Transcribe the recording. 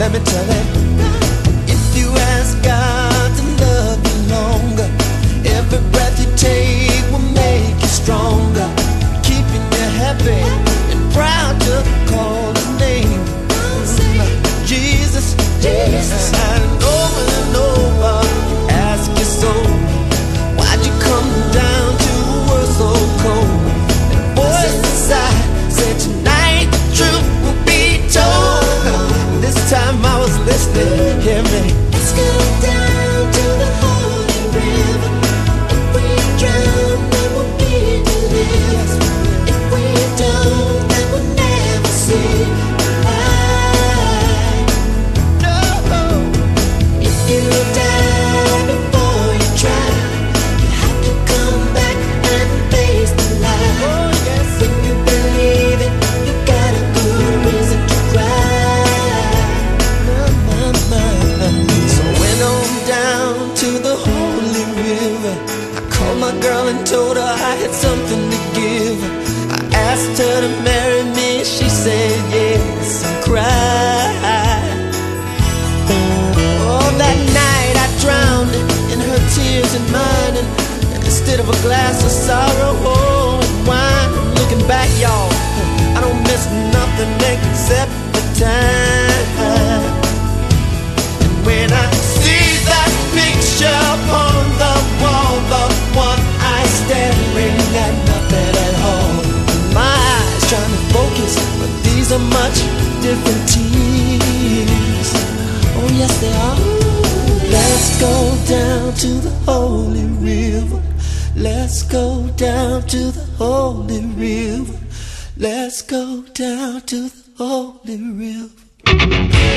Let me tell it. If you ask God to love you longer, every breath you take will make you stronger, keeping you happy and proud to call His name. Jesus, Jesus. And over and over you ask your soul, why'd you come down to a world so cold? And voice inside said tonight the truth will be told. This time I was listening, hear me. Let's go down to the holy river. If we drown, then we'll be delivered. If we don't, then we'll never see light. No. If you die before you try, you have to come back and face the light. Oh, yes. When you believe it, you got a good reason to cry. So went on down to the holy river. I called my girl and told her I had something to give her. I asked her to marry me, she said yes and cried. Oh, that night I drowned in her tears and mine, and instead of a glass of sorrow, oh, wine. Looking back, y'all, I don't miss nothing except the time. When I see that picture upon the wall, the one eye staring at nothing at all, my eyes trying to focus, but these are much different tears. Oh yes they are. Let's go down to the holy river. Let's go down to the holy river. Let's go down to the holy river.